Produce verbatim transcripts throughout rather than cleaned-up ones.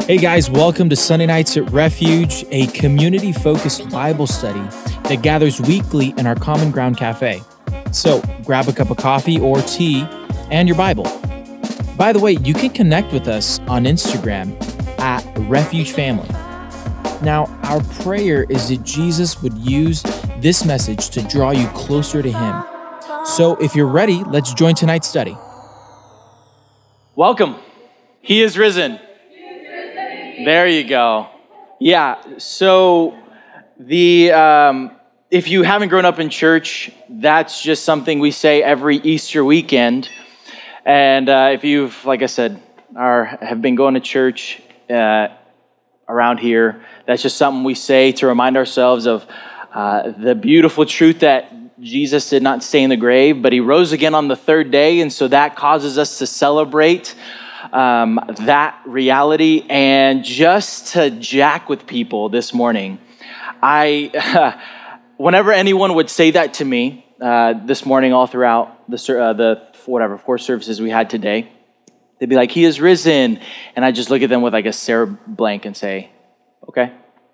Hey guys, welcome to Sunday Nights at Refuge, a community-focused Bible study that gathers weekly in our Common Ground Cafe. So grab a cup of coffee or tea and your Bible. By the way, you can connect with us on Instagram at Refuge Family. Now, our prayer is that Jesus would use this message to draw you closer to Him. So if you're ready, let's join tonight's study. Welcome. He is risen. There you go. Yeah, so the um, if you haven't grown up in church, that's just something we say every Easter weekend. And uh, if you've, like I said, are have been going to church uh, around here, that's just something we say to remind ourselves of uh, the beautiful truth that Jesus did not stay in the grave, but He rose again on the third day. And so that causes us to celebrate Um, that reality. And just to jack with people this morning, I, uh, whenever anyone would say that to me uh, this morning, all throughout the uh, the whatever four services we had today, they'd be like, "He is risen," and I just look at them with like a Sarah blank and say, "Okay."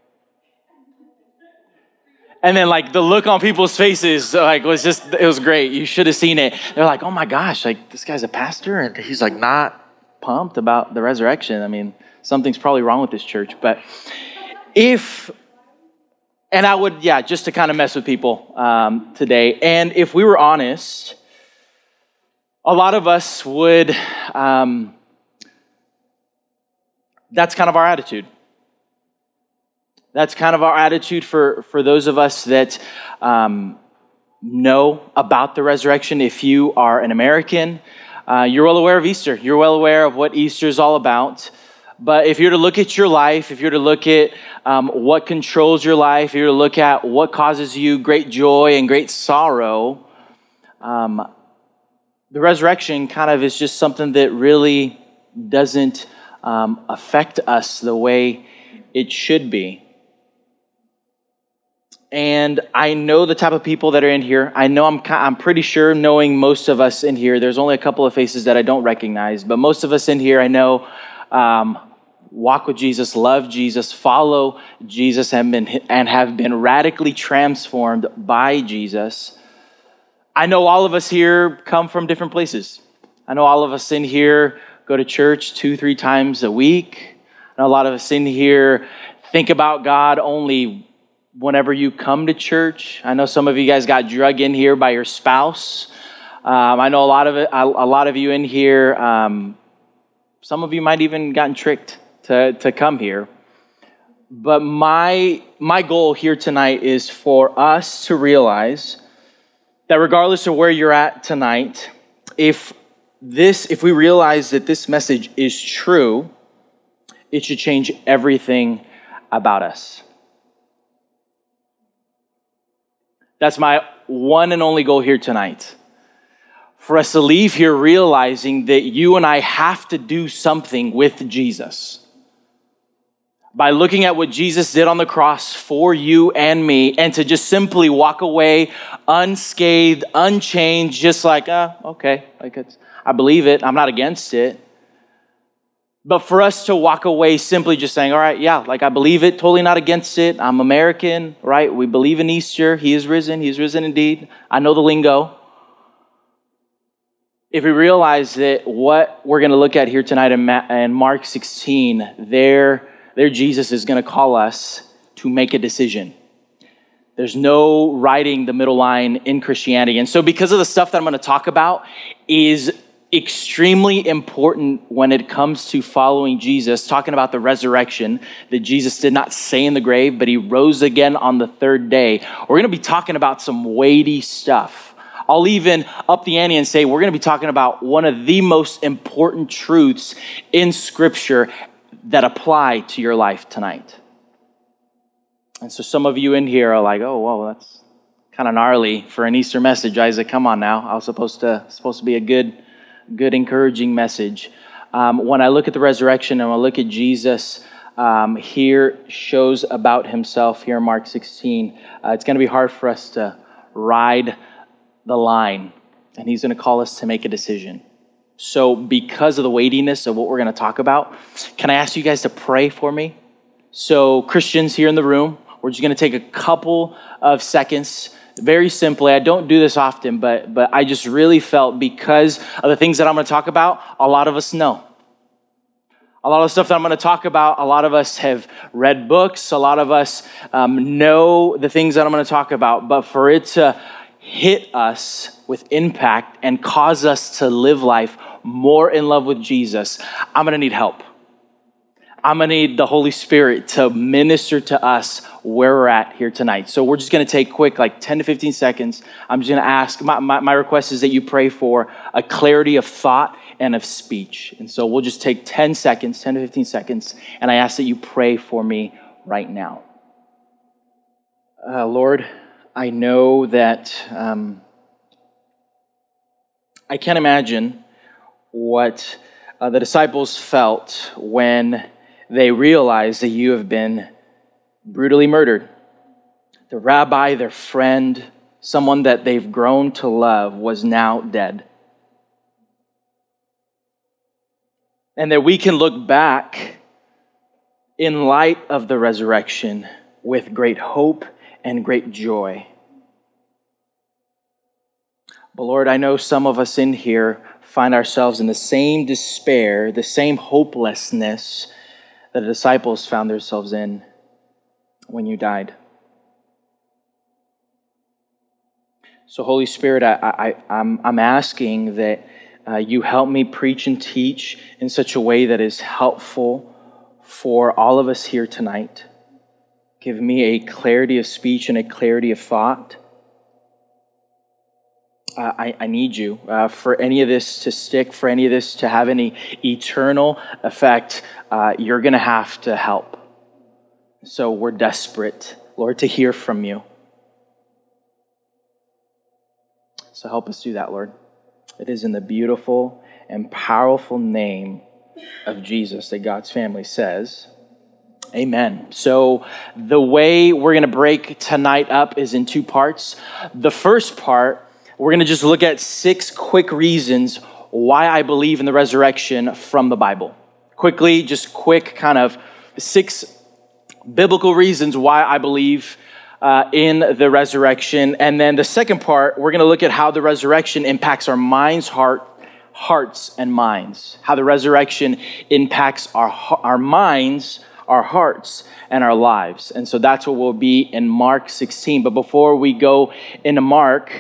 And then like the look on people's faces like was just, it was great. You should have seen it. They're like, "Oh my gosh, like this guy's a pastor and he's like not pumped about the resurrection. I mean, something's probably wrong with this church." But if, and I would, yeah, just to kind of mess with people um, today. And if we were honest, a lot of us would, um, that's kind of our attitude. That's kind of our attitude for, for those of us that um, know about the resurrection. If you are an American, Uh, you're well aware of Easter. You're well aware of what Easter is all about. But if you're to look at your life, if you're to look at um, what controls your life, if you're to look at what causes you great joy and great sorrow, um, the resurrection kind of is just something that really doesn't um, affect us the way it should be. And I know the type of people that are in here. I know I'm I'm pretty sure, knowing most of us in here, there's only a couple of faces that I don't recognize, but most of us in here I know um, walk with Jesus, love Jesus, follow Jesus, and been and have been radically transformed by Jesus. I know all of us here come from different places. I know all of us in here go to church two, three times a week. I know a lot of us in here think about God only whenever you come to church. I know some of you guys got drug in here by your spouse. Um, I know a lot of it, a, a lot of you in here, um, some of you might even gotten tricked to, to come here. But my, my goal here tonight is for us to realize that regardless of where you're at tonight, if this, if we realize that this message is true, it should change everything about us. That's my one and only goal here tonight. For us to leave here realizing that you and I have to do something with Jesus. By looking at what Jesus did on the cross for you and me, and to just simply walk away unscathed, unchanged, just like, ah, okay, like it's, I believe it, I'm not against it. But for us to walk away simply just saying, all right, yeah, like I believe it, totally not against it. I'm American, right? We believe in Easter. He is risen. He is risen indeed. I know the lingo. If we realize that what we're going to look at here tonight in, Ma- in Mark sixteen, there, there Jesus is going to call us to make a decision. There's no writing the middle line in Christianity. And so because of the stuff that I'm going to talk about is extrememely important when it comes to following Jesus, talking about the resurrection, that Jesus did not stay in the grave, but He rose again on the third day. We're going to be talking about some weighty stuff. I'll even up the ante and say we're going to be talking about one of the most important truths in Scripture that apply to your life tonight. And so some of you in here are like, oh, whoa, that's kind of gnarly for an Easter message, Isaac. Come on now. I was supposed to supposed to be a good Good, encouraging message. Um, when I look at the resurrection and when I look at Jesus um, here shows about Himself here in Mark sixteen, uh, it's going to be hard for us to ride the line. And He's going to call us to make a decision. So because of the weightiness of what we're going to talk about, can I ask you guys to pray for me? So Christians here in the room, we're just going to take a couple of seconds. Very simply, I don't do this often, but but I just really felt because of the things that I'm going to talk about, a lot of us know. A lot of the stuff that I'm going to talk about, a lot of us have read books, a lot of us um, know the things that I'm going to talk about, but for it to hit us with impact and cause us to live life more in love with Jesus, I'm going to need help. I'm going to need the Holy Spirit to minister to us where we're at here tonight. So we're just going to take quick, like ten to fifteen seconds. I'm just going to ask, my, my, my request is that you pray for a clarity of thought and of speech. And so we'll just take ten seconds, ten to fifteen seconds, and I ask that you pray for me right now. Uh, Lord, I know that um, I can't imagine what uh, the disciples felt when they realized that you have been brutally murdered. The rabbi, their friend, someone that they've grown to love, was now dead. And that we can look back in light of the resurrection with great hope and great joy. But Lord, I know some of us in here find ourselves in the same despair, the same hopelessness that the disciples found themselves in when you died. So Holy Spirit, I, I, I'm, I'm asking that uh, you help me preach and teach in such a way that is helpful for all of us here tonight. Give me a clarity of speech and a clarity of thought. Uh, I, I need you uh, for any of this to stick, for any of this to have any eternal effect. Uh, you're going to have to help. So we're desperate, Lord, to hear from you. So help us do that, Lord. It is in the beautiful and powerful name of Jesus that God's family says, amen. So the way we're going to break tonight up is in two parts. The first part, we're going to just look at six quick reasons why I believe in the resurrection from the Bible. Quickly, just quick kind of six biblical reasons why I believe uh, in the resurrection. And then the second part, we're going to look at how the resurrection impacts our minds, heart, hearts, and minds. How the resurrection impacts our our minds, our hearts, and our lives. And so that's what we'll be in Mark sixteen. But before we go into Mark,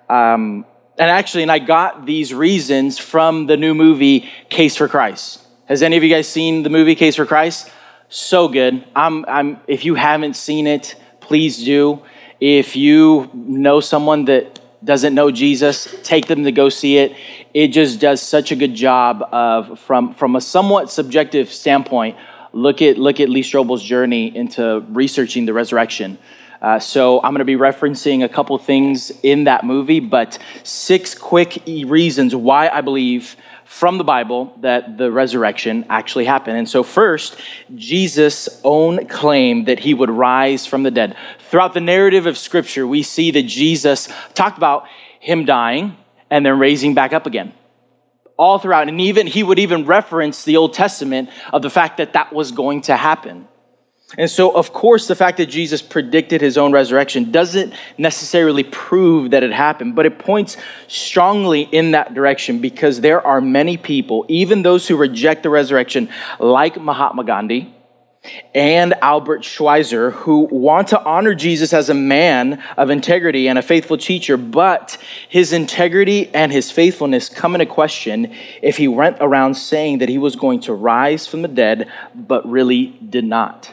Um, and actually, and I got these reasons from the new movie, Case for Christ. Has any of you guys seen the movie, Case for Christ? So good. I'm, I'm, if you haven't seen it, please do. If you know someone that doesn't know Jesus, take them to go see it. It just does such a good job of, from, from a somewhat subjective standpoint, look at, look at Lee Strobel's journey into researching the resurrection. Uh, so I'm going to be referencing a couple things in that movie, but six quick reasons why I believe from the Bible that the resurrection actually happened. And so first, Jesus' own claim that he would rise from the dead. Throughout the narrative of Scripture, we see that Jesus talked about him dying and then raising back up again. All throughout, and even he would even reference the Old Testament of the fact that that was going to happen. And so, of course, the fact that Jesus predicted his own resurrection doesn't necessarily prove that it happened, but it points strongly in that direction because there are many people, even those who reject the resurrection, like Mahatma Gandhi and Albert Schweitzer, who want to honor Jesus as a man of integrity and a faithful teacher, but his integrity and his faithfulness come into question if he went around saying that he was going to rise from the dead, but really did not.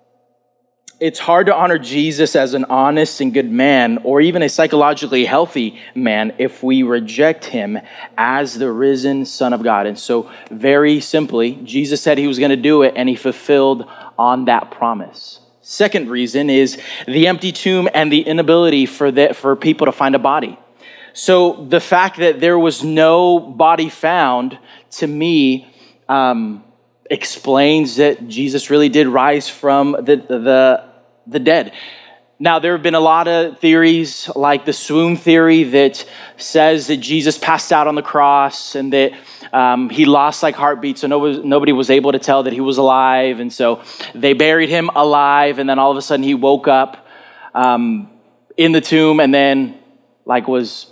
It's hard to honor Jesus as an honest and good man, or even a psychologically healthy man, if we reject him as the risen Son of God. And so, very simply, Jesus said he was going to do it, and he fulfilled on that promise. Second reason is the empty tomb and the inability for the, for people to find a body. So the fact that there was no body found, to me, um, explains that Jesus really did rise from the, the, the dead. Now, there have been a lot of theories, like the swoon theory, that says that Jesus passed out on the cross and that um, he lost like heartbeat, so nobody, nobody was able to tell that he was alive. And so they buried him alive, and then all of a sudden he woke up um, in the tomb and then like was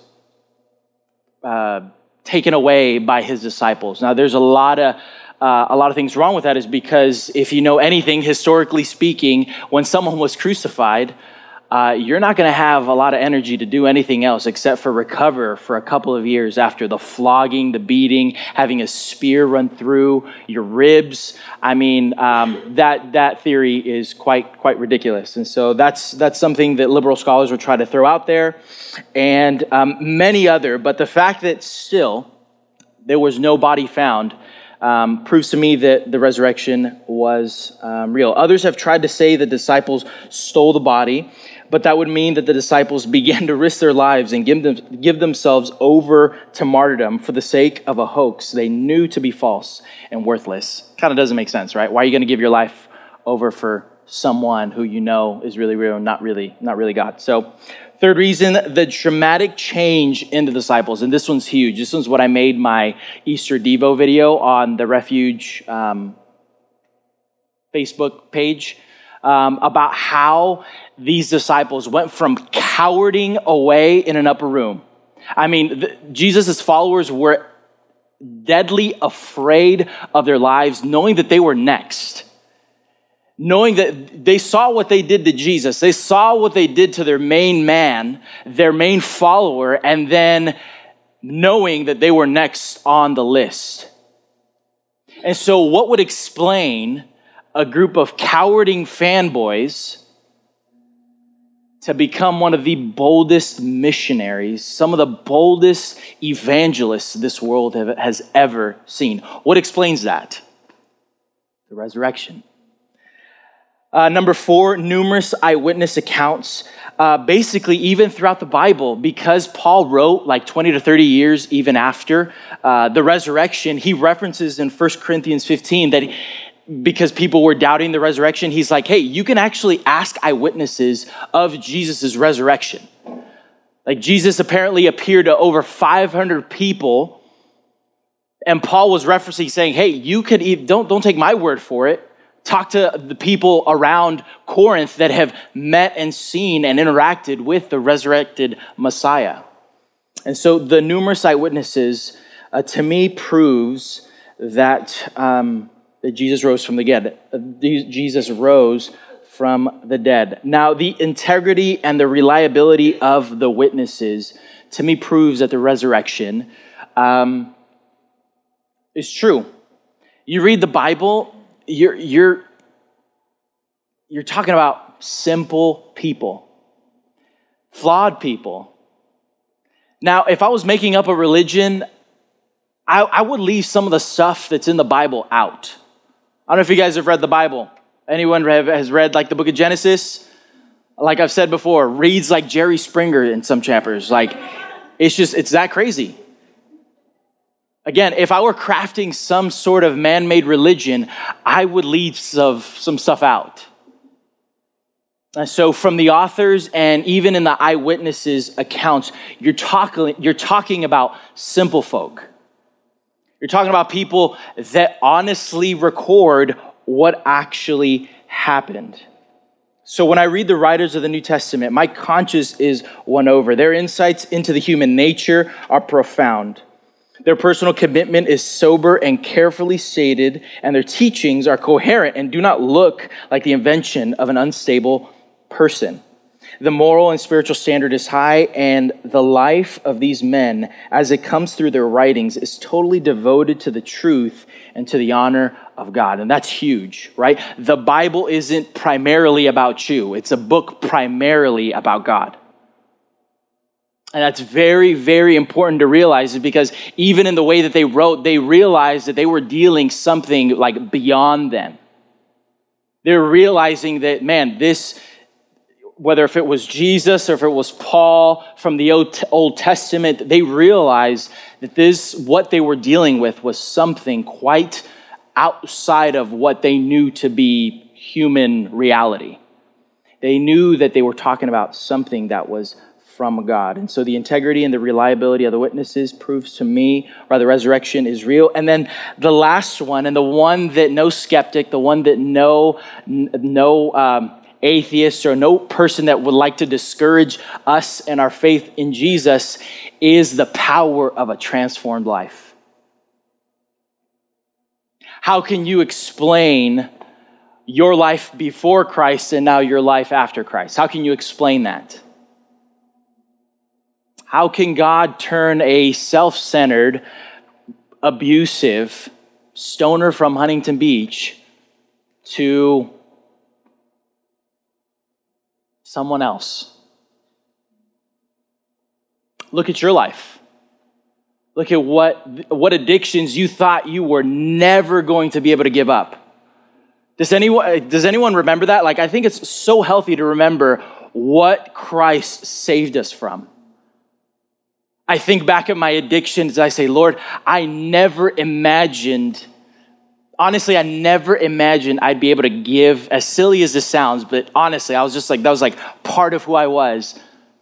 uh, taken away by his disciples. Now, there's a lot of Uh, a lot of things wrong with that, is because if you know anything, historically speaking, when someone was crucified, uh, you're not going to have a lot of energy to do anything else except for recover for a couple of years after the flogging, the beating, having a spear run through your ribs. I mean, um, that that theory is quite quite ridiculous, and so that's that's something that liberal scholars will try to throw out there, and um, many other. But the fact that still there was no body found Um, proves to me that the resurrection was um, real. Others have tried to say the disciples stole the body, but that would mean that the disciples began to risk their lives and give, them, give themselves over to martyrdom for the sake of a hoax they knew to be false and worthless. Kind of doesn't make sense, right? Why are you going to give your life over for someone who you know is really real and not really, not really God? So, third reason, the dramatic change in the disciples. And this one's huge. This one's what I made my Easter Devo video on the Refuge um, Facebook page um, about how these disciples went from cowering away in an upper room. I mean, the, Jesus' followers were deadly afraid of their lives, knowing that they were next. Knowing that they saw what they did to Jesus. They saw what they did to their main man, their main follower, and then knowing that they were next on the list. And so what would explain a group of cowarding fanboys to become one of the boldest missionaries, some of the boldest evangelists this world have, has ever seen? What explains that? The resurrection. Uh, number four, numerous eyewitness accounts. Uh, basically, even throughout the Bible, because Paul wrote like twenty to thirty years even after uh, the resurrection, he references in First Corinthians fifteen that he, because people were doubting the resurrection, he's like, hey, you can actually ask eyewitnesses of Jesus' resurrection. Like Jesus apparently appeared to over five hundred people, and Paul was referencing saying, hey, you could even, don't, don't take my word for it. Talk to the people around Corinth that have met and seen and interacted with the resurrected Messiah. And so the numerous eyewitnesses, uh, to me, proves that, um, that Jesus rose from the dead. Uh, Jesus rose from the dead. Now, the integrity and the reliability of the witnesses, to me, proves that the resurrection um, is true. You read the Bible, You're you're you're talking about simple people, flawed people. Now, if I was making up a religion, I, I would leave some of the stuff that's in the Bible out. I don't know if you guys have read the Bible. Anyone have, has read like the book of Genesis? Like I've said before, reads like Jerry Springer in some chapters. Like it's just it's that crazy. Again, if I were crafting some sort of man-made religion, I would leave some, some stuff out. And so from the authors and even in the eyewitnesses' accounts, you're talking, you're talking about simple folk. You're talking about people that honestly record what actually happened. So when I read the writers of the New Testament, my conscience is won over. Their insights into the human nature are profound. Their personal commitment is sober and carefully stated, and their teachings are coherent and do not look like the invention of an unstable person. The moral and spiritual standard is high, and the life of these men, as it comes through their writings, is totally devoted to the truth and to the honor of God. And that's huge, right? The Bible isn't primarily about you. It's a book primarily about God. And that's very, very important to realize, because even in the way that they wrote, they realized that they were dealing something like beyond them. They're realizing that, man, this, whether if it was Jesus or if it was Paul from the Old Testament, they realized that this, what they were dealing with was something quite outside of what they knew to be human reality. They knew that they were talking about something that was from God. And so the integrity and the reliability of the witnesses proves to me why the resurrection is real. And then the last one, and the one that no skeptic, the one that no, no um, atheist or no person that would like to discourage us and our faith in Jesus, is the power of a transformed life. How can you explain your life before Christ and now your life after Christ? How can you explain that? How can God turn a self-centered, abusive stoner from Huntington Beach to someone else? Look at your life. Look at what, what addictions you thought you were never going to be able to give up. Does anyone, does anyone remember that? Like, I think it's so healthy to remember what Christ saved us from. I think back at my addictions, I say, Lord, I never imagined, honestly, I never imagined I'd be able to give, as silly as this sounds, but honestly, I was just like, that was like part of who I was,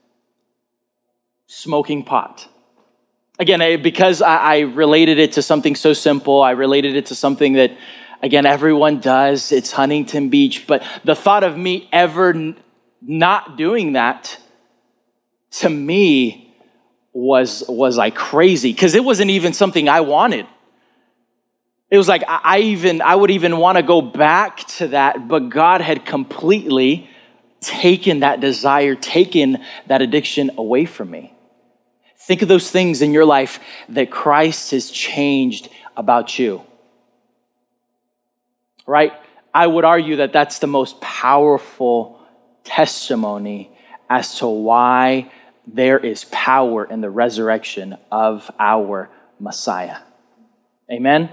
smoking pot. Again, I, because I, I related it to something so simple, I related it to something that, again, everyone does. It's Huntington Beach. But the thought of me ever n- not doing that, to me, was, was like crazy. Because it wasn't even something I wanted. It was like, I, I even, I would even want to go back to that. But God had completely taken that desire, taken that addiction away from me. Think of those things in your life that Christ has changed about you. Right? I would argue that that's the most powerful testimony as to why there is power in the resurrection of our Messiah. Amen?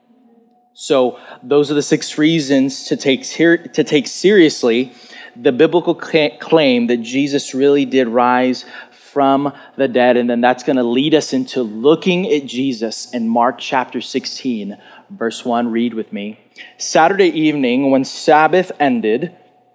So those are the six reasons to take, to take seriously the biblical claim that Jesus really did rise from the dead. And then that's going to lead us into looking at Jesus in Mark chapter sixteen, verse one. Read with me. Saturday evening, when Sabbath ended,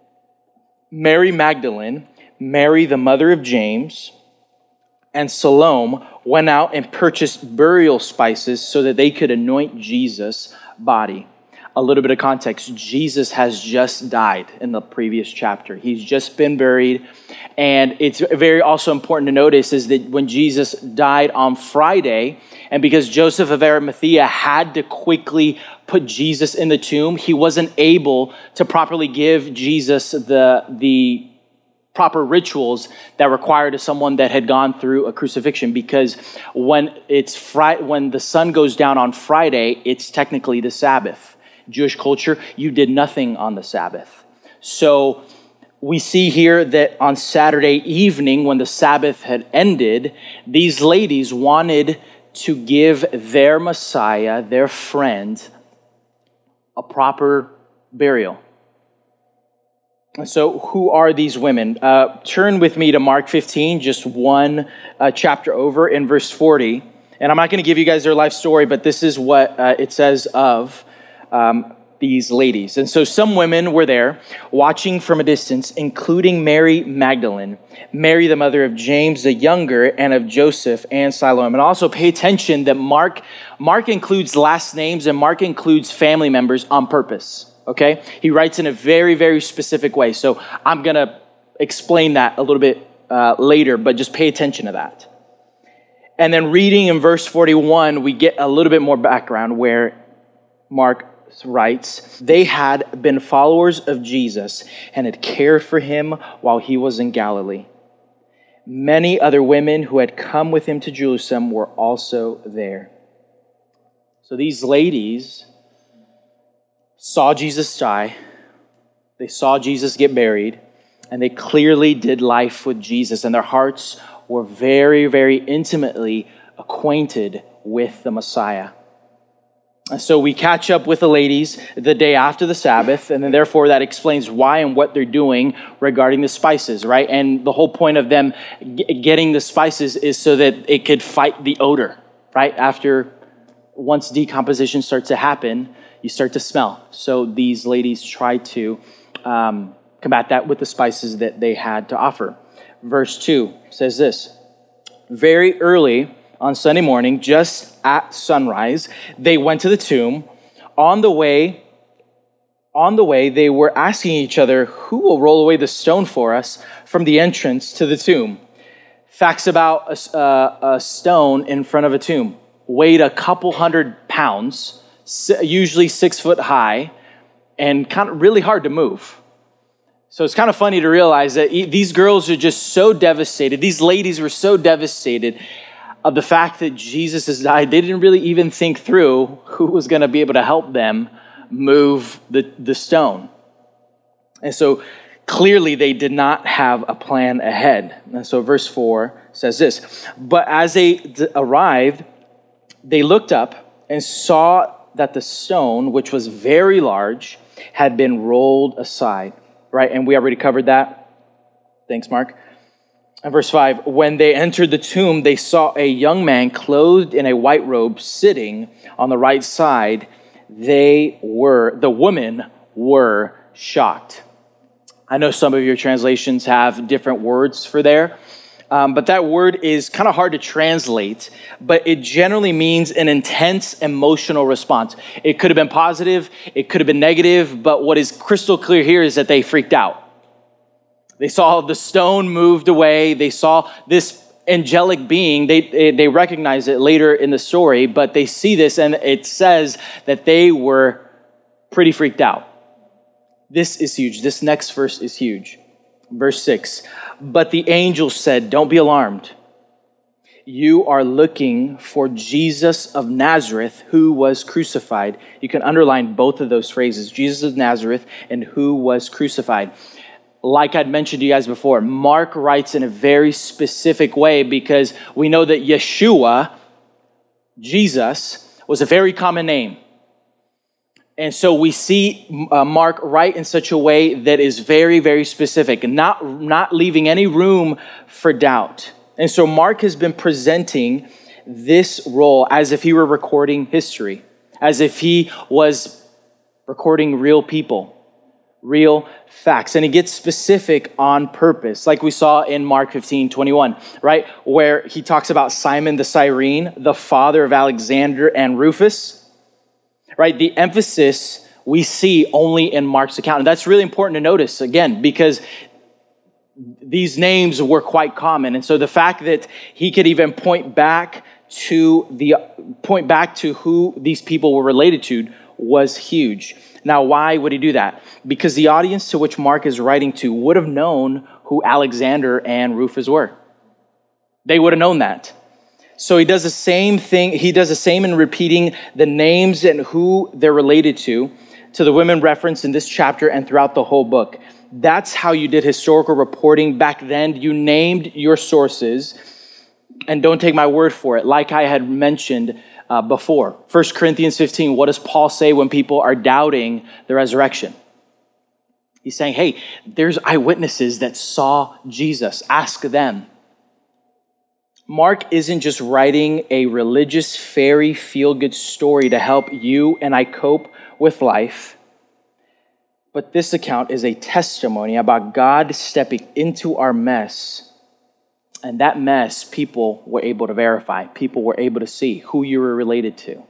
Mary Magdalene, Mary the mother of James, and Salome went out and purchased burial spices so that they could anoint Jesus' body. A little bit of context. Jesus has just died in the previous chapter. He's just been buried. And it's very also important to notice is that when Jesus died on Friday, and because Joseph of Arimathea had to quickly put Jesus in the tomb, he wasn't able to properly give Jesus the, the proper rituals that required of someone that had gone through a crucifixion, because when it's Friday, when the sun goes down on Friday, it's technically the Sabbath. Jewish culture, you did nothing on the Sabbath. So we see here that on Saturday evening, when the Sabbath had ended, these ladies wanted to give their Messiah, their friend, a proper burial. And so who are these women? Uh, turn with me to Mark fifteen, just one uh, chapter over in verse forty. And I'm not going to give you guys their life story, but this is what uh, it says of Um, these ladies. And so some women were there watching from a distance, including Mary Magdalene, Mary the mother of James the younger, and of Joseph and Salome. And also pay attention that Mark, Mark includes last names and Mark includes family members on purpose, okay? He writes in a very, very specific way. So I'm going to explain that a little bit uh, later, but just pay attention to that. And then reading in verse forty-one, we get a little bit more background where Mark writes, they had been followers of Jesus and had cared for him while he was in Galilee. Many other women who had come with him to Jerusalem were also there. So these ladies saw Jesus die, they saw Jesus get buried, and they clearly did life with Jesus, and their hearts were very, very intimately acquainted with the Messiah. So we catch up with the ladies the day after the Sabbath, and then therefore that explains why and what they're doing regarding the spices, right? And the whole point of them g- getting the spices is so that it could fight the odor, right? After, once decomposition starts to happen, you start to smell. So these ladies try to um, combat that with the spices that they had to offer. Verse two says this, very early on Sunday morning, just at sunrise, they went to the tomb. On the way, on the way, they were asking each other, who will roll away the stone for us from the entrance to the tomb? Facts about a, uh, a stone in front of a tomb. Weighed a couple hundred pounds, usually six foot high, and kind of really hard to move. So it's kind of funny to realize that these girls are just so devastated. These ladies were so devastated of the fact that Jesus has died. They didn't really even think through who was going to be able to help them move the, the stone. And so clearly they did not have a plan ahead. And so verse four says this, but as they d- arrived, they looked up and saw that the stone, which was very large, had been rolled aside. Right, and we already covered that. Thanks, Mark. And verse five, when they entered the tomb, they saw a young man clothed in a white robe sitting on the right side. They were, the women were shocked. I know some of your translations have different words for there, um, but that word is kind of hard to translate, but it generally means an intense emotional response. It could have been positive, it could have been negative, but what is crystal clear here is that they freaked out. They saw the stone moved away. They saw this angelic being. They, they recognize it later in the story, but they see this and it says that they were pretty freaked out. This is huge. This next verse is huge. Verse six, but the angel said, don't be alarmed. You are looking for Jesus of Nazareth, who was crucified. You can underline both of those phrases, Jesus of Nazareth and who was crucified. Like I'd mentioned to you guys before, Mark writes in a very specific way because we know that Yeshua, Jesus, was a very common name. And so we see uh, Mark write in such a way that is very, very specific, not, not leaving any room for doubt. And so Mark has been presenting this role as if he were recording history, as if he was recording real people, real facts. And he gets specific on purpose, like we saw in Mark fifteen twenty-one, right? Where he talks about Simon the Cyrene, the father of Alexander and Rufus. Right, the emphasis we see only in Mark's account. And that's really important to notice, again, because these names were quite common. And so the fact that he could even point back to the point back to who these people were related to was huge. Now, why would he do that? Because the audience to which Mark is writing to would have known who Alexander and Rufus were. They would have known that. So he does the same thing. He does the same in repeating the names and who they're related to, to the women referenced in this chapter and throughout the whole book. That's how you did historical reporting back then. You named your sources, and don't take my word for it. Like I had mentioned uh, before, First Corinthians fifteen, what does Paul say when people are doubting the resurrection? He's saying, hey, there's eyewitnesses that saw Jesus. Ask them. Mark isn't just writing a religious fairy feel-good story to help you and I cope with life, but this account is a testimony about God stepping into our mess, and that mess people were able to verify. People were able to see who you were related to.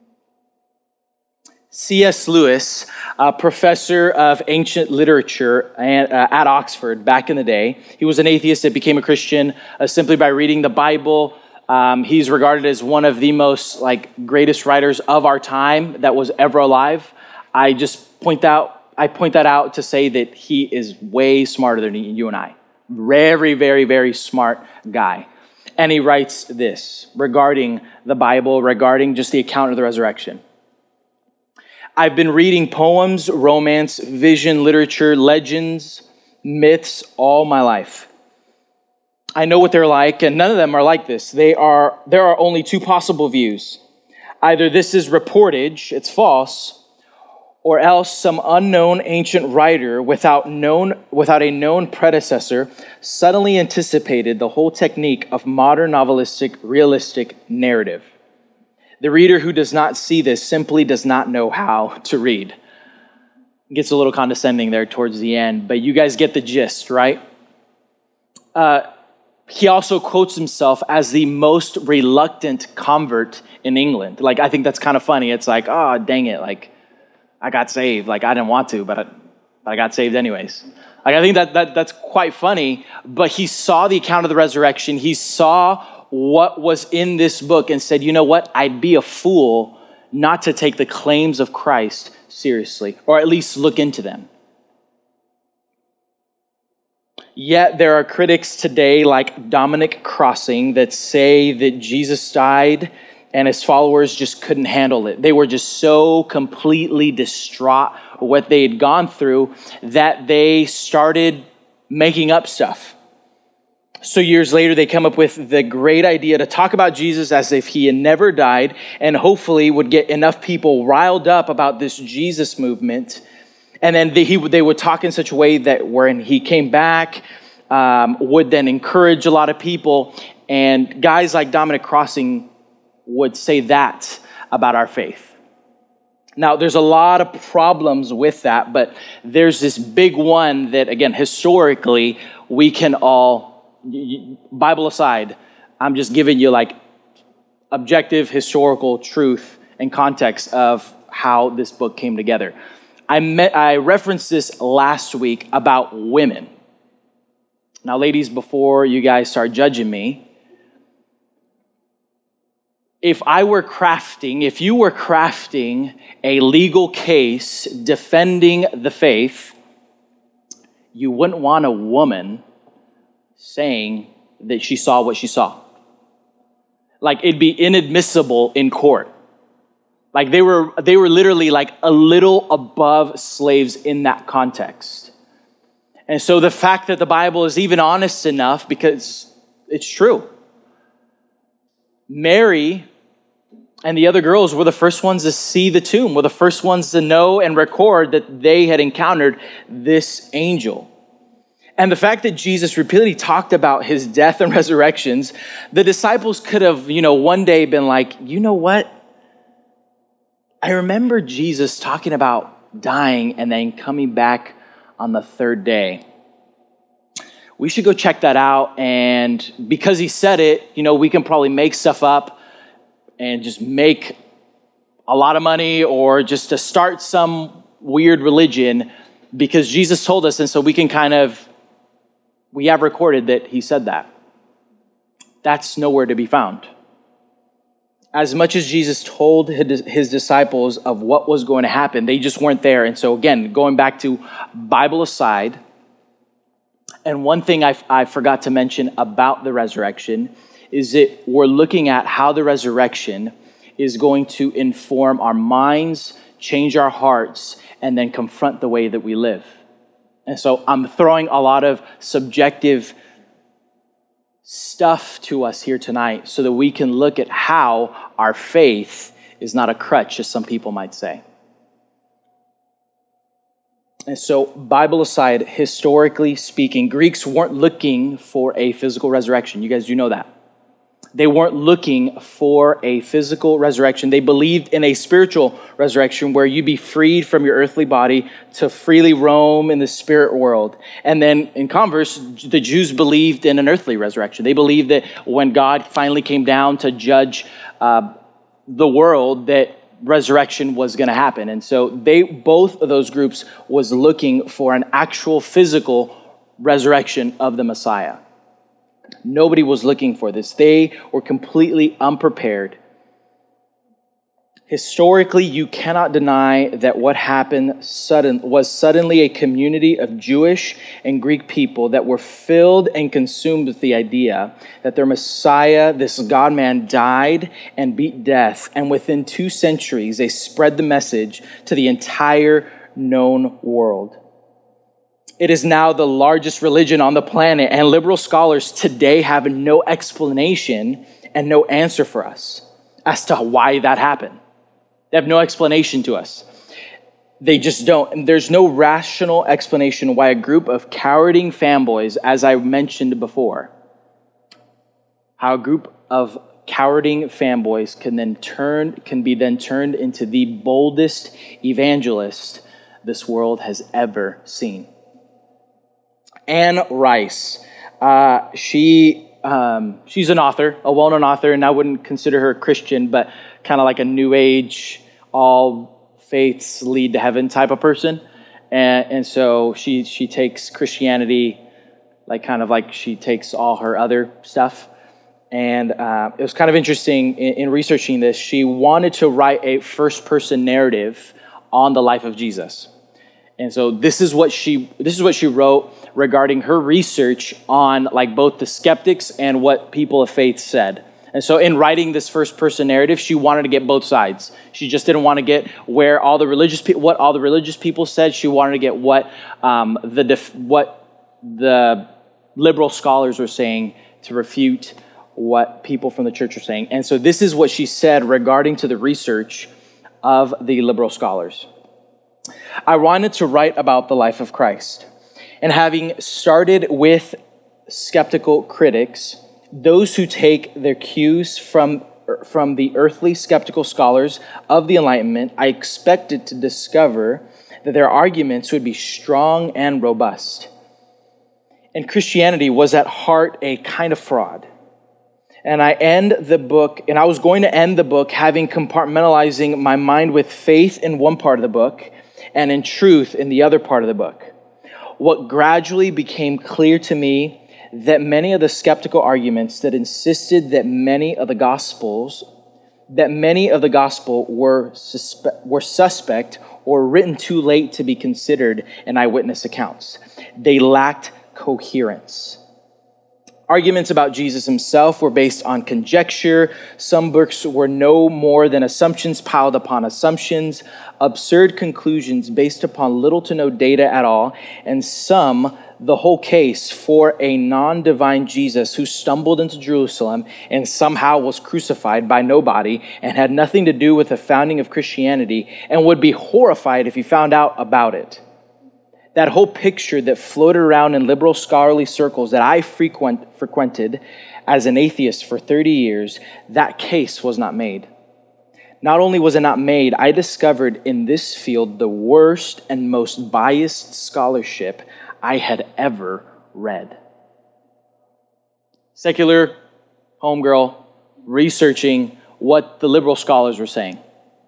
C S Lewis, a professor of ancient literature at Oxford back in the day, he was an atheist that became a Christian uh, simply by reading the Bible. Um, he's regarded as one of the most like greatest writers of our time that was ever alive. I just point out, I point that out to say that he is way smarter than you and I. Very, very, very smart guy. And he writes this regarding the Bible, regarding just the account of the resurrection. I've been reading poems, romance, vision, literature, legends, myths all my life. I know what they're like, and none of them are like this. They are, there are only two possible views. Either this is reportage, it's false, or else some unknown ancient writer without known, without a known predecessor suddenly anticipated the whole technique of modern novelistic, realistic narrative. The reader who does not see this simply does not know how to read. Gets a little condescending there towards the end, but you guys get the gist, right? Uh, he also quotes himself as the most reluctant convert in England. Like, I think that's kind of funny. It's like, oh, dang it, like, I got saved. Like, I didn't want to, but I, but I got saved anyways. Like, I think that, that that's quite funny, but he saw the account of the resurrection. He saw what was in this book and said, you know what? I'd be a fool not to take the claims of Christ seriously, or at least look into them. Yet there are critics today like Dominic Crossing that say that Jesus died and his followers just couldn't handle it. They were just so completely distraught with what they had gone through that they started making up stuff. So years later, they come up with the great idea to talk about Jesus as if he had never died, and hopefully would get enough people riled up about this Jesus movement. And then they, he, they would talk in such a way that when he came back, um, would then encourage a lot of people. And guys like Dominic Crossing would say that about our faith. Now, there's a lot of problems with that, but there's this big one that, again, historically, we can all, Bible aside, I'm just giving you like objective historical truth and context of how this book came together. I met, I referenced this last week about women. Now, ladies, before you guys start judging me, if I were crafting, if you were crafting a legal case defending the faith, you wouldn't want a woman saying that she saw what she saw. Like, it'd be inadmissible in court. Like, they were they were literally like a little above slaves in that context. And so the fact that the Bible is even honest enough, because it's true. Mary and the other girls were the first ones to see the tomb, were the first ones to know and record that they had encountered this angel. And the fact that Jesus repeatedly talked about his death and resurrections, the disciples could have, you know, one day been like, you know what? I remember Jesus talking about dying and then coming back on the third day. We should go check that out. And because he said it, you know, we can probably make stuff up and just make a lot of money, or just to start some weird religion because Jesus told us. And so we can kind of, we have recorded that he said that. That's nowhere to be found. As much as Jesus told his disciples of what was going to happen, they just weren't there. And so again, going back to Bible aside, and one thing I, I forgot to mention about the resurrection is that we're looking at how the resurrection is going to inform our minds, change our hearts, and then confront the way that we live. And so I'm throwing a lot of subjective stuff to us here tonight so that we can look at how our faith is not a crutch, as some people might say. And so, Bible aside, historically speaking, Greeks weren't looking for a physical resurrection. You guys do know that. They weren't looking for a physical resurrection. They believed in a spiritual resurrection where you'd be freed from your earthly body to freely roam in the spirit world. And then in converse, the Jews believed in an earthly resurrection. They believed that when God finally came down to judge uh, the world, that resurrection was going to happen. And so they, both of those groups was looking for an actual physical resurrection of the Messiah. Nobody was looking for this. They were completely unprepared. Historically, you cannot deny that what happened sudden was suddenly a community of Jewish and Greek people that were filled and consumed with the idea that their Messiah, this God-man, died and beat death. And within two centuries, they spread the message to the entire known world. It is now the largest religion on the planet, and liberal scholars today have no explanation and no answer for us as to why that happened. They have no explanation to us. They just don't. And there's no rational explanation why a group of cowarding fanboys, as I mentioned before, how a group of cowarding fanboys can then turn, can be then turned into the boldest evangelist this world has ever seen. Anne Rice, uh, she um, she's an author, a well-known author, and I wouldn't consider her a Christian, but kind of like a new age, all faiths lead to heaven type of person. And, and so she she takes Christianity, like kind of like she takes all her other stuff. And uh, it was kind of interesting in, in researching this. She wanted to write a first-person narrative on the life of Jesus. And so this is what she this is what she wrote regarding her research on like both the skeptics and what people of faith said. And so in writing this first-person narrative, she wanted to get both sides. She just didn't want to get where all the religious pe- what all the religious people said. She wanted to get what um, the def- what the liberal scholars were saying to refute what people from the church are saying. And so this is what she said regarding to the research of the liberal scholars. I wanted to write about the life of Christ. And having started with skeptical critics, those who take their cues from, from the earthly skeptical scholars of the Enlightenment, I expected to discover that their arguments would be strong and robust. And Christianity was at heart a kind of fraud. And I end the book, and I was going to end the book having compartmentalizing my mind with faith in one part of the book and in truth in the other part of the book. What gradually became clear to me that many of the skeptical arguments that insisted that many of the gospels, that many of the gospel were suspe- were suspect or written too late to be considered in eyewitness accounts. They lacked coherence. Arguments about Jesus himself were based on conjecture. Some books were no more than assumptions piled upon assumptions, absurd conclusions based upon little to no data at all, and some, the whole case for a non-divine Jesus who stumbled into Jerusalem and somehow was crucified by nobody and had nothing to do with the founding of Christianity and would be horrified if he found out about it. That whole picture that floated around in liberal scholarly circles that I frequent, frequented as an atheist for thirty years, that case was not made. Not only was it not made, I discovered in this field the worst and most biased scholarship I had ever read. Secular homegirl researching what the liberal scholars were saying.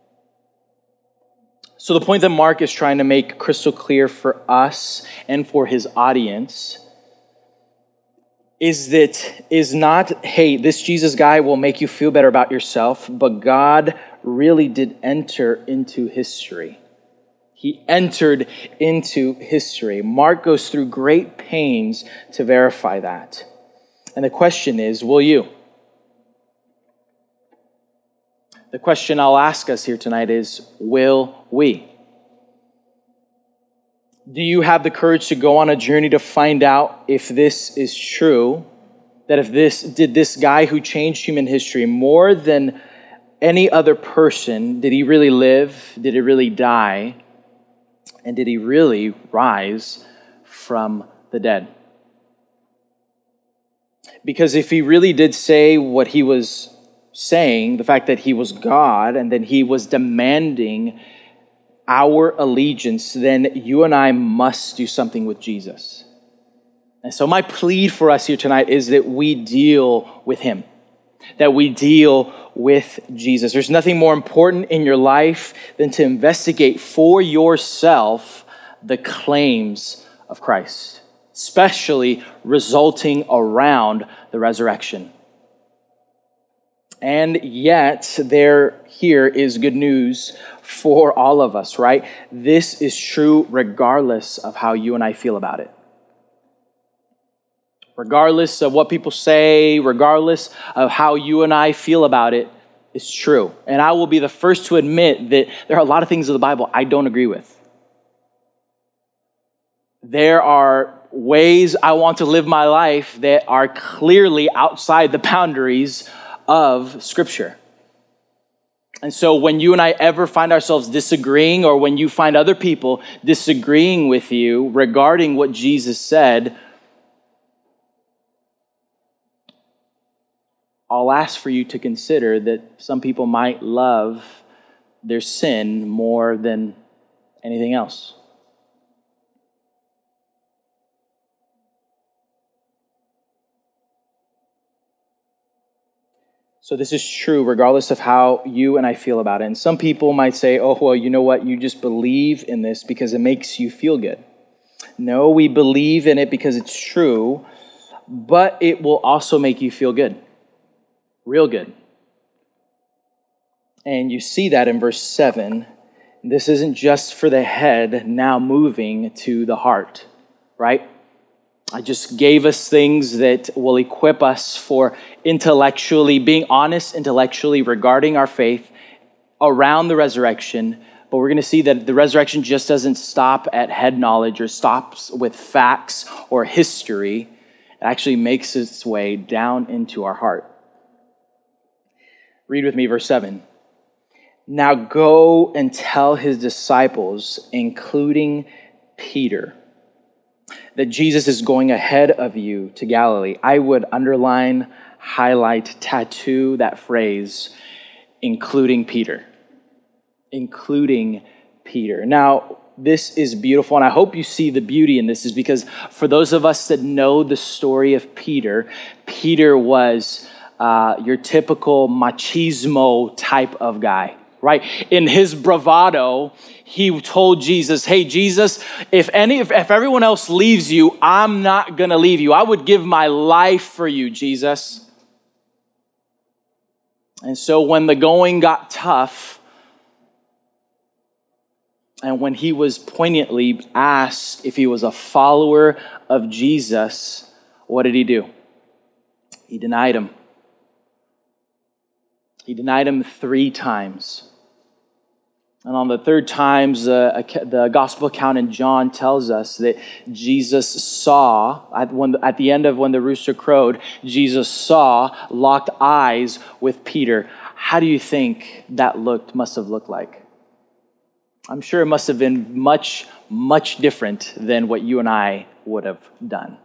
So the point that Mark is trying to make crystal clear for us and for his audience is that is not, hey, this Jesus guy will make you feel better about yourself, but God really did enter into history. He entered into history. Mark goes through great pains to verify that. And the question is, will you? The question I'll ask us here tonight is, will we? Do you have the courage to go on a journey to find out if this is true? That if this, did this guy who changed human history more than any other person, did he really live? Did he really die? And did he really rise from the dead? Because if he really did say what he was saying, the fact that he was God and that he was demanding our allegiance, then you and I must do something with Jesus. And so my plea for us here tonight is that we deal with him, that we deal with Jesus. There's nothing more important in your life than to investigate for yourself the claims of Christ, especially resulting around the resurrection. And yet, there here is good news for all of us, right? This is true regardless of how you and I feel about it. Regardless of what people say, regardless of how you and I feel about it, it's true. And I will be the first to admit that there are a lot of things in the Bible I don't agree with. There are ways I want to live my life that are clearly outside the boundaries of Scripture. And so when you and I ever find ourselves disagreeing, or when you find other people disagreeing with you regarding what Jesus said, I'll ask for you to consider that some people might love their sin more than anything else. So this is true regardless of how you and I feel about it. And some people might say, oh, well, you know what? You just believe in this because it makes you feel good. No, we believe in it because it's true, but it will also make you feel good. Real good. And you see that in verse seven. This isn't just for the head, now moving to the heart, right? I just gave us things that will equip us for intellectually, being honest intellectually regarding our faith around the resurrection. But we're going to see that the resurrection just doesn't stop at head knowledge or stops with facts or history. It actually makes its way down into our heart. Read with me verse seven. Now go and tell his disciples, including Peter, that Jesus is going ahead of you to Galilee. I would underline, highlight, tattoo that phrase, including Peter. Including Peter. Now, this is beautiful, and I hope you see the beauty in this, is because for those of us that know the story of Peter, Peter was uh, your typical machismo type of guy. Right? In his bravado, he told Jesus, hey, Jesus, if any, if, if everyone else leaves you, I'm not going to leave you. I would give my life for you, Jesus. And so when the going got tough, and when he was poignantly asked if he was a follower of Jesus, what did he do? He denied him. He denied him three times. And on the third time, uh, the gospel account in John tells us that Jesus saw, at, when, at the end of when the rooster crowed, Jesus saw, locked eyes with Peter. How do you think that looked, must have looked like? I'm sure it must have been much, much different than what you and I would have done.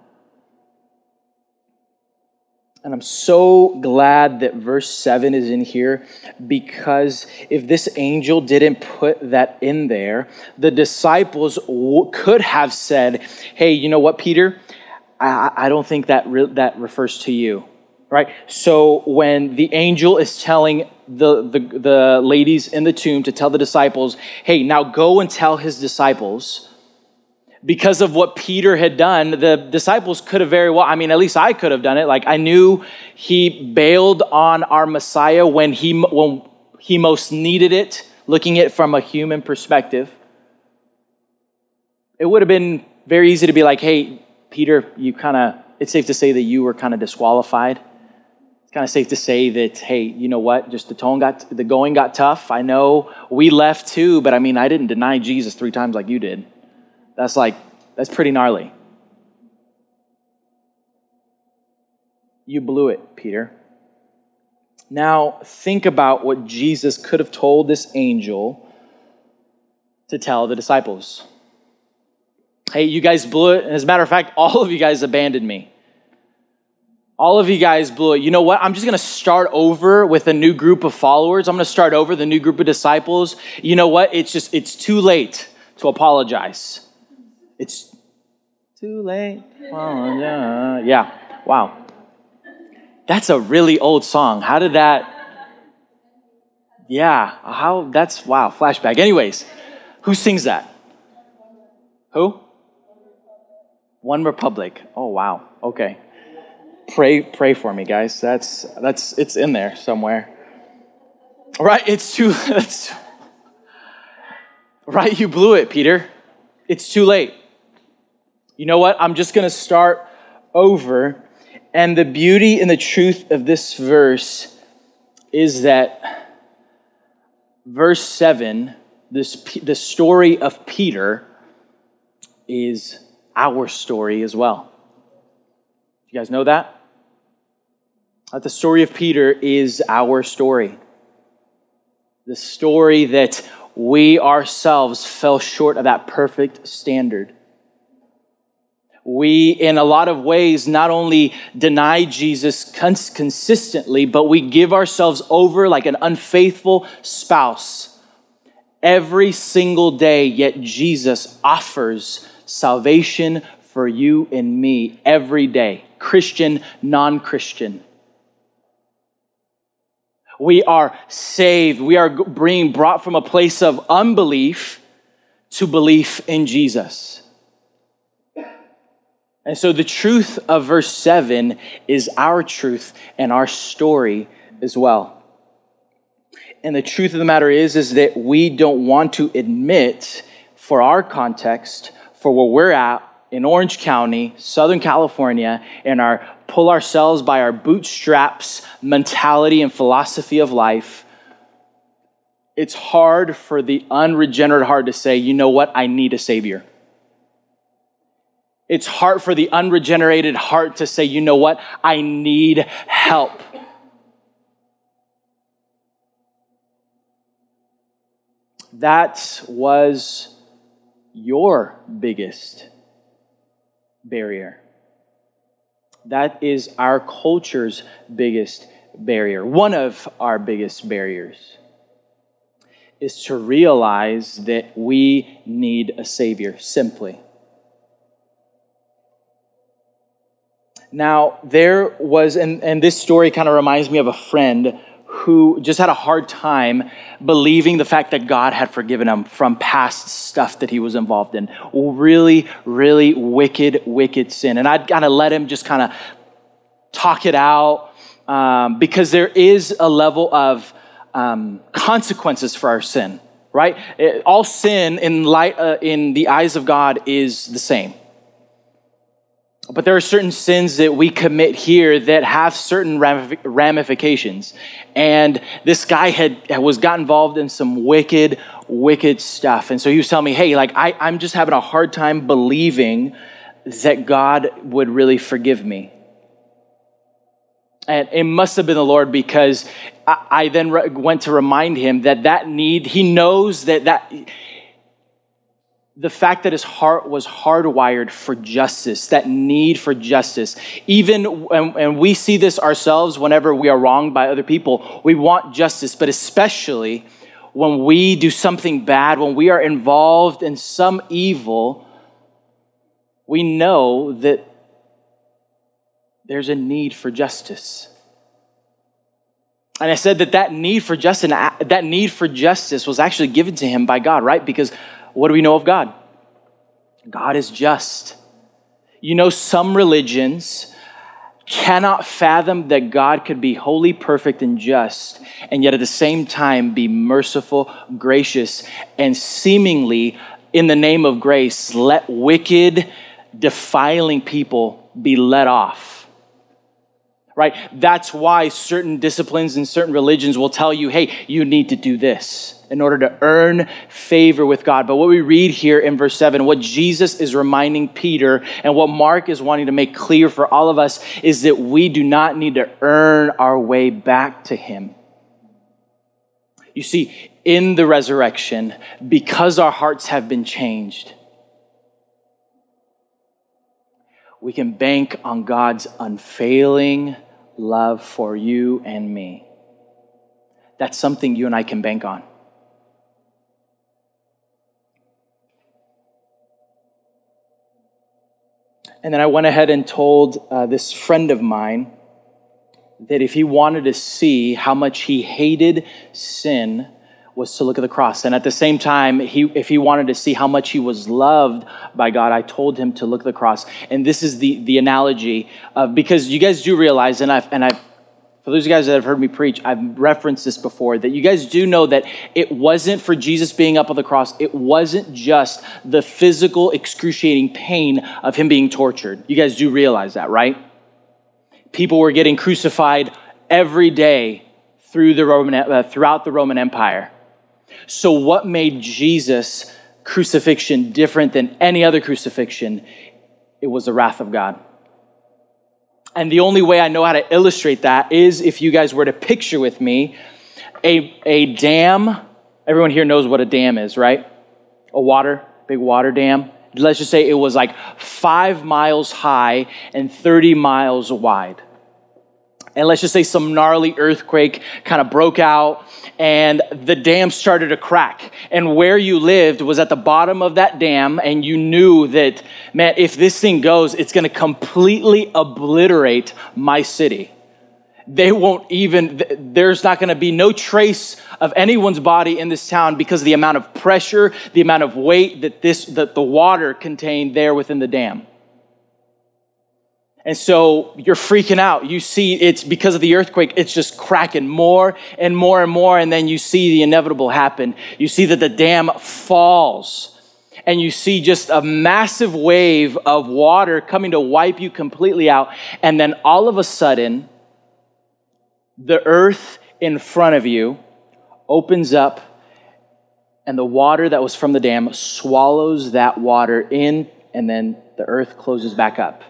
And I'm so glad that verse seven is in here, because if this angel didn't put that in there, the disciples w- could have said, hey, you know what, Peter? I, I don't think that re- that refers to you, right? So when the angel is telling the, the, the ladies in the tomb to tell the disciples, hey, now go and tell his disciples, because of what Peter had done, the disciples could have very well, I mean, at least I could have done it. Like, I knew he bailed on our Messiah when he, when he most needed it, looking at it from a human perspective. It would have been very easy to be like, hey, Peter, you kind of, it's safe to say that you were kind of disqualified. It's kind of safe to say that, hey, you know what? Just the tone got, the going got tough. I know we left too, but I mean, I didn't deny Jesus three times like you did. That's like, that's pretty gnarly. You blew it, Peter. Now, think about what Jesus could have told this angel to tell the disciples. Hey, you guys blew it. And as a matter of fact, all of you guys abandoned me. All of you guys blew it. You know what? I'm just going to start over with a new group of followers. I'm going to start over the new group of disciples. You know what? It's just, it's too late to apologize. It's too late. Yeah. Wow. That's a really old song. How did that? Yeah. How? That's, wow. Flashback. Anyways, who sings that? Who? One Republic. Oh, wow. Okay. Pray, pray for me, guys. That's, that's, it's in there somewhere. Right? It's too, it's, right? You blew it, Peter. It's too late. You know what? I'm just going to start over. And the beauty and the truth of this verse is that verse seven, this the story of Peter, is our story as well. You guys know that? That the story of Peter is our story. The story that we ourselves fell short of that perfect standard. We, in a lot of ways, not only deny Jesus cons- consistently, but we give ourselves over like an unfaithful spouse every single day, yet Jesus offers salvation for you and me every day, Christian, non-Christian. We are saved. We are being brought from a place of unbelief to belief in Jesus. And so the truth of verse seven is our truth and our story as well. And the truth of the matter is, is that we don't want to admit, for our context, for where we're at in Orange County, Southern California, and our pull ourselves by our bootstraps mentality and philosophy of life, it's hard for the unregenerate heart to say, you know what, I need a Savior. It's hard for the unregenerated heart to say, you know what, I need help. That was your biggest barrier. That is our culture's biggest barrier. One of our biggest barriers is to realize that we need a Savior, simply. Now, there was, and, and this story kind of reminds me of a friend who just had a hard time believing the fact that God had forgiven him from past stuff that he was involved in. Really, really wicked, wicked sin. And I'd kind of let him just kind of talk it out um, because there is a level of um, consequences for our sin, right? It, all sin in light, uh, in the eyes of God is the same. But there are certain sins that we commit here that have certain ramifications. And this guy had was got involved in some wicked, wicked stuff. And so he was telling me, hey, like I, I'm just having a hard time believing that God would really forgive me. And it must have been the Lord, because I, I then re- went to remind him that that need, he knows that that... the fact that his heart was hardwired for justice, that need for justice. Even, and, and we see this ourselves whenever we are wronged by other people, we want justice, but especially when we do something bad, when we are involved in some evil, we know that there's a need for justice. And I said that that need for justice, that need for justice was actually given to him by God, right? Because what do we know of God? God is just. You know, some religions cannot fathom that God could be holy, perfect, and just, and yet at the same time be merciful, gracious, and seemingly, in the name of grace, let wicked, defiling people be let off. Right? That's why certain disciplines and certain religions will tell you, hey, you need to do this in order to earn favor with God. But what we read here in verse seven, what Jesus is reminding Peter and what Mark is wanting to make clear for all of us is that we do not need to earn our way back to him. You see, in the resurrection, because our hearts have been changed, we can bank on God's unfailing love for you and me. That's something you and I can bank on. And then I went ahead and told uh, this friend of mine that if he wanted to see how much he hated sin, was to look at the cross. And at the same time, he, if he wanted to see how much he was loved by God, I told him to look at the cross. And this is the, the analogy of, because you guys do realize, and I've, and I've, for those of you guys that have heard me preach, I've referenced this before, that you guys do know that it wasn't for Jesus being up on the cross. It wasn't just the physical excruciating pain of him being tortured. You guys do realize that, right? People were getting crucified every day through the Roman, uh, throughout the Roman Empire. So what made Jesus' crucifixion different than any other crucifixion? It was the wrath of God. And the only way I know how to illustrate that is if you guys were to picture with me a, a dam. Everyone here knows what a dam is, right? A water, big water dam. Let's just say it was like five miles high and thirty miles wide. And let's just say some gnarly earthquake kind of broke out and the dam started to crack. And where you lived was at the bottom of that dam, and you knew that, man, if this thing goes, it's going to completely obliterate my city. They won't even, there's not going to be no trace of anyone's body in this town because of the amount of pressure, the amount of weight that this, that the water contained there within the dam. And so you're freaking out. You see it's because of the earthquake, it's just cracking more and more and more. And then you see the inevitable happen. You see that the dam falls. And you see just a massive wave of water coming to wipe you completely out. And then all of a sudden, the earth in front of you opens up, and the water that was from the dam swallows that water in, and then the earth closes back up.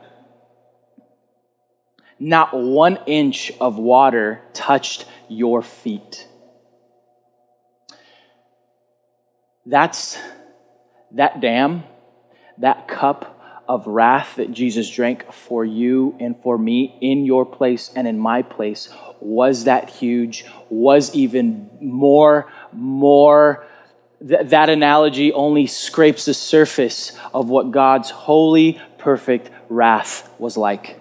Not one inch of water touched your feet. That's that dam, that cup of wrath that Jesus drank for you and for me in your place and in my place was that huge, was even more, more. Th- that analogy only scrapes the surface of what God's holy, perfect wrath was like.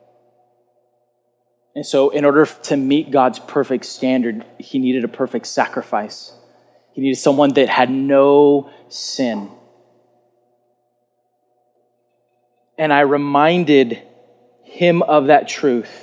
And so in order to meet God's perfect standard, he needed a perfect sacrifice. He needed someone that had no sin. And I reminded him of that truth.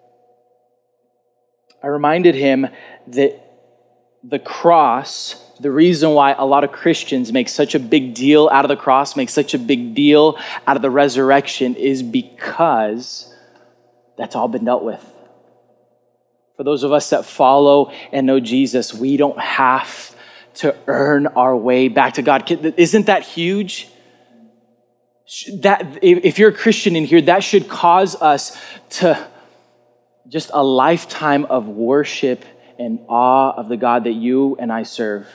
I reminded him that the cross, the reason why a lot of Christians make such a big deal out of the cross, make such a big deal out of the resurrection, is because that's all been dealt with. For those of us that follow and know Jesus, we don't have to earn our way back to God. Isn't that huge? That if you're a Christian in here, that should cause us to just a lifetime of worship and awe of the God that you and I serve.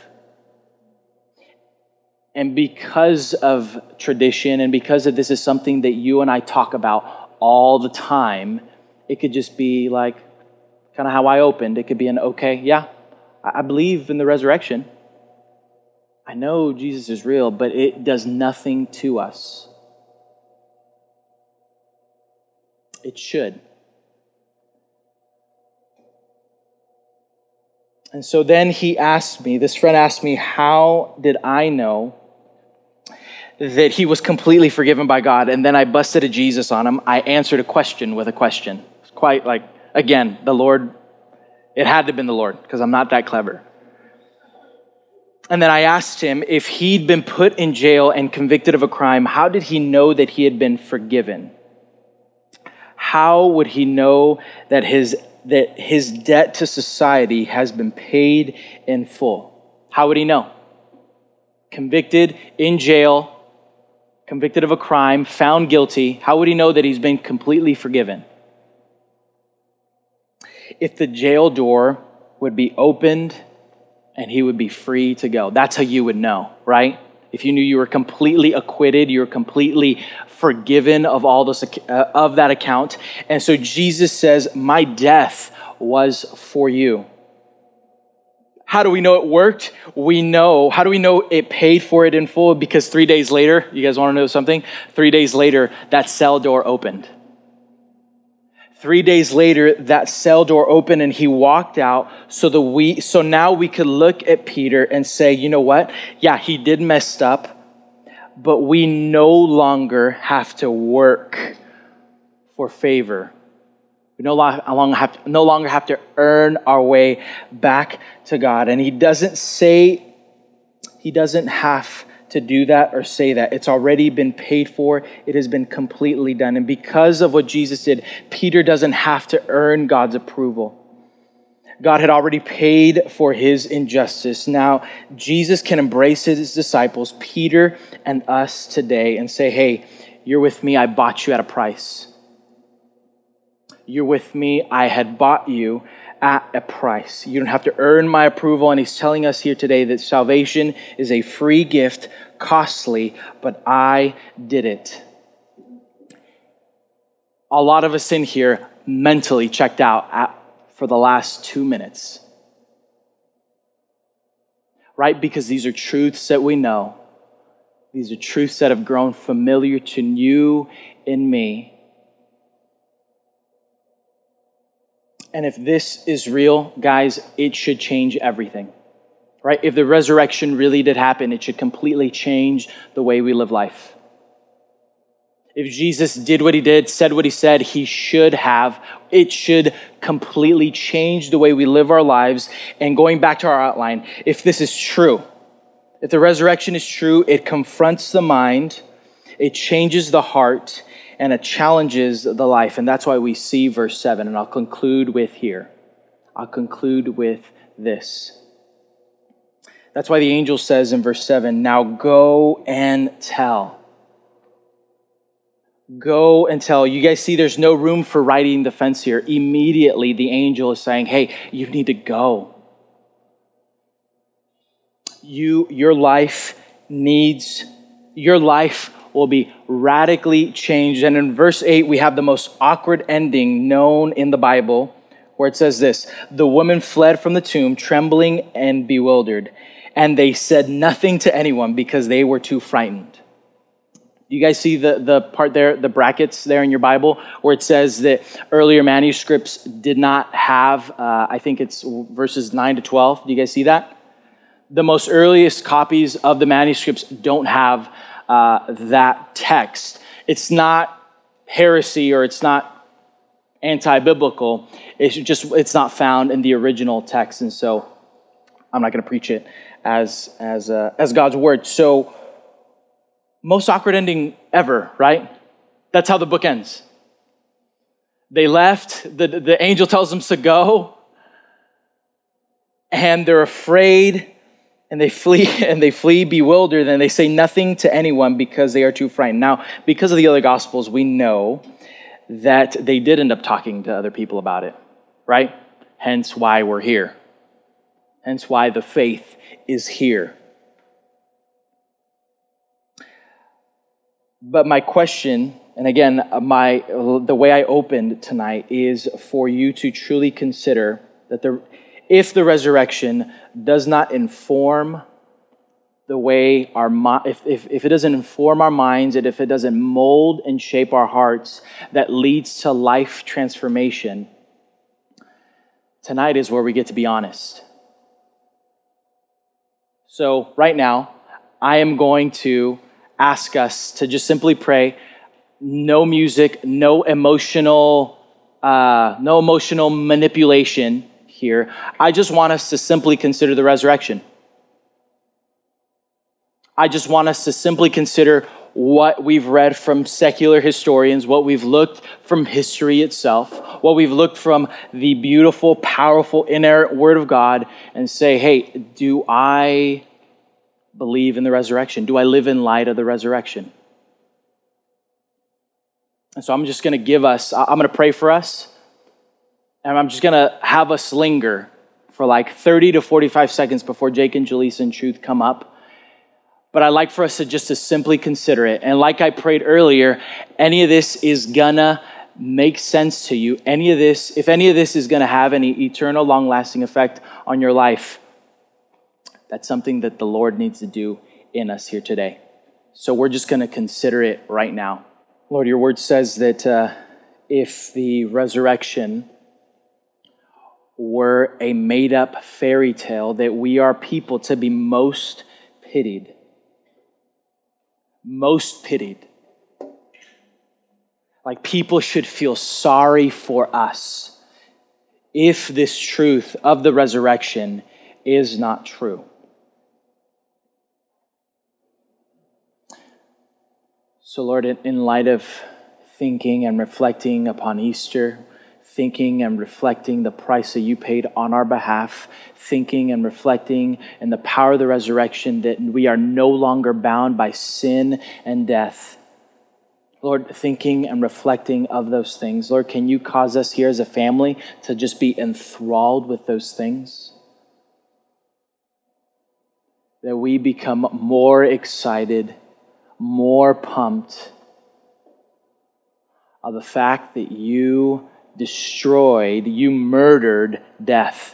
And because of tradition and because of this is something that you and I talk about all the time, it could just be like kind of how I opened. It could be an okay, yeah, I believe in the resurrection. I know Jesus is real, but it does nothing to us. It should. And so then he asked me, this friend asked me, how did I know that he was completely forgiven by God? And then I busted a Jesus on him. I answered a question with a question. It's quite like, again, the Lord, it had to have been the Lord because I'm not that clever. And then I asked him if he'd been put in jail and convicted of a crime, how did he know that he had been forgiven? How would he know that his that his debt to society has been paid in full? How would he know? Convicted, in jail, convicted of a crime, found guilty. How would he know that he's been completely forgiven? If the jail door would be opened and he would be free to go. That's how you would know, right? If you knew you were completely acquitted, you were completely forgiven of all this, uh, of that account. And so Jesus says, my death was for you. How do we know it worked? We know. How do we know it paid for it in full? Because three days later, you guys want to know something? Three days later, that cell door opened. Three days later, that cell door opened and he walked out so that we, so now we could look at Peter and say, you know what? Yeah, he did mess up, but we no longer have to work for favor. We no longer have to, no longer have to earn our way back to God. And he doesn't say, he doesn't have to do that or say that. It's already been paid for. It has been completely done. And because of what Jesus did, Peter doesn't have to earn God's approval. God had already paid for his injustice. Now, Jesus can embrace his disciples, Peter and us today, and say, hey, you're with me. I bought you at a price. You're with me. I had bought you at a price. You don't have to earn my approval. And he's telling us here today that salvation is a free gift, costly, but I did it. A lot of us in here mentally checked out at, for the last two minutes. Right? Because these are truths that we know. These are truths that have grown familiar to you and me. And if this is real, guys, it should change everything, right? If the resurrection really did happen, it should completely change the way we live life. If Jesus did what he did, said what he said, he should have, it should completely change the way we live our lives. And going back to our outline, if this is true, if the resurrection is true, it confronts the mind, it changes the heart, and it challenges the life. And that's why we see verse seven. And I'll conclude with here. I'll conclude with this. That's why the angel says in verse seven, now go and tell. Go and tell. You guys see there's no room for riding the fence here. Immediately the angel is saying, hey, you need to go. You, your life needs, your life will be radically changed. And in verse eight, we have the most awkward ending known in the Bible, where it says this, the woman fled from the tomb, trembling and bewildered, and they said nothing to anyone because they were too frightened. You guys see the, the part there, the brackets there in your Bible, where it says that earlier manuscripts did not have, uh, I think it's verses nine to twelve. Do you guys see that? The most earliest copies of the manuscripts don't have uh, that text. It's not heresy or it's not anti-biblical. It's just, it's not found in the original text. And so I'm not going to preach it as, as, uh, as God's word. So, most awkward ending ever, right? That's how the book ends. They left, the, the angel tells them to go, and they're afraid, and they flee, and they flee bewildered, and they say nothing to anyone because they are too frightened. Now, because of the other gospels, we know that they did end up talking to other people about it, right? Hence why we're here. Hence why the faith is here. But my question, and again, my the way I opened tonight is for you to truly consider that the if the resurrection does not inform the way our if, if if it doesn't inform our minds, and if it doesn't mold and shape our hearts, that leads to life transformation. Tonight is where we get to be honest. So right now, I am going to ask us to just simply pray. No music, no emotional, uh, no emotional manipulation here. I just want us to simply consider the resurrection. I just want us to simply consider what we've read from secular historians, what we've looked from history itself, what we've looked from the beautiful, powerful, inerrant Word of God, and say, hey, do I believe in the resurrection? Do I live in light of the resurrection? And so I'm just going to give us, I'm going to pray for us, and I'm just going to have us linger for like thirty to forty-five seconds before Jake and Jaleesa and Truth come up. But I'd like for us to just to simply consider it. And like I prayed earlier, any of this is gonna make sense to you. Any of this, if any of this is gonna have any eternal, long-lasting effect on your life, that's something that the Lord needs to do in us here today. So we're just going to consider it right now. Lord, your word says that uh, if the resurrection were a made-up fairy tale, that we are people to be most pitied. Most pitied. Like people should feel sorry for us if this truth of the resurrection is not true. So Lord, in light of thinking and reflecting upon Easter, thinking and reflecting the price that you paid on our behalf, thinking and reflecting in the power of the resurrection, that we are no longer bound by sin and death. Lord, thinking and reflecting of those things, Lord, can you cause us here as a family to just be enthralled with those things? That we become more excited, more pumped of the fact that you destroyed, you murdered death.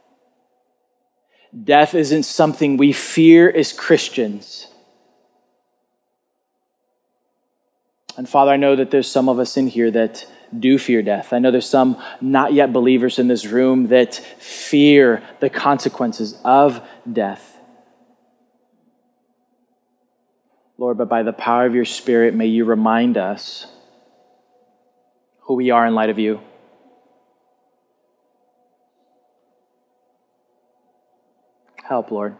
Death isn't something we fear as Christians. And Father, I know that there's some of us in here that do fear death. I know there's some not yet believers in this room that fear the consequences of death. Lord, but by the power of your Spirit, may you remind us who we are in light of you. Help, Lord.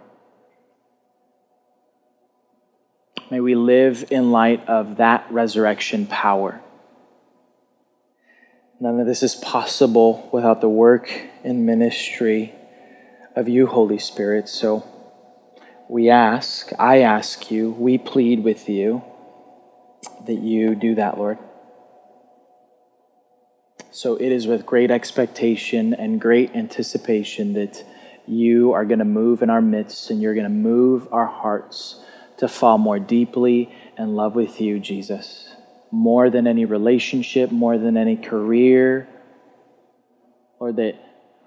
May we live in light of that resurrection power. None of this is possible without the work and ministry of you, Holy Spirit. So we ask, I ask you, we plead with you that you do that, Lord. So it is with great expectation and great anticipation that you are going to move in our midst, and you're going to move our hearts to fall more deeply in love with you, Jesus. More than any relationship, more than any career. Lord, that,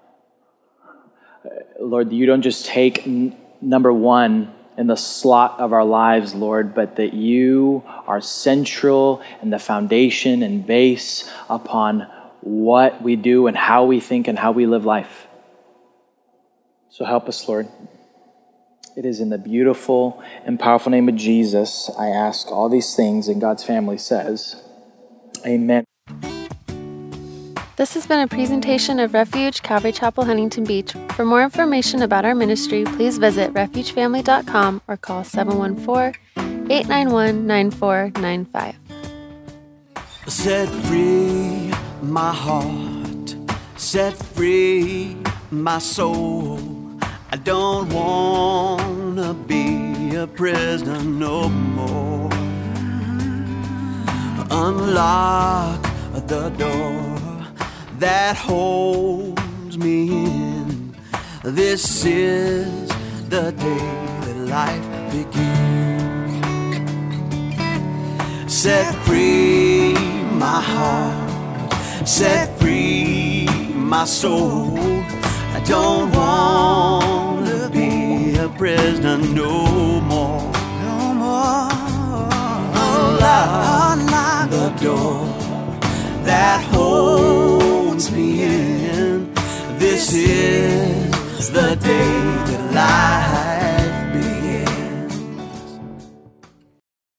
Lord, you don't just take n- number one in the slot of our lives, Lord, but that you are central and the foundation and base upon what we do and how we think and how we live life. So help us, Lord. It is in the beautiful and powerful name of Jesus I ask all these things, and God's family says, amen. This has been a presentation of Refuge Calvary Chapel, Huntington Beach. For more information about our ministry, please visit refuge family dot com or call seven one four, eight nine one, nine four nine five. Set free my heart, set free my soul. I don't wanna be a prisoner no more. Unlock the door that holds me in. This is the day that life begins. Set free my heart, set free my soul. I don't wanna be a prisoner no more. No more. Unlock the door that holds me in. This is the day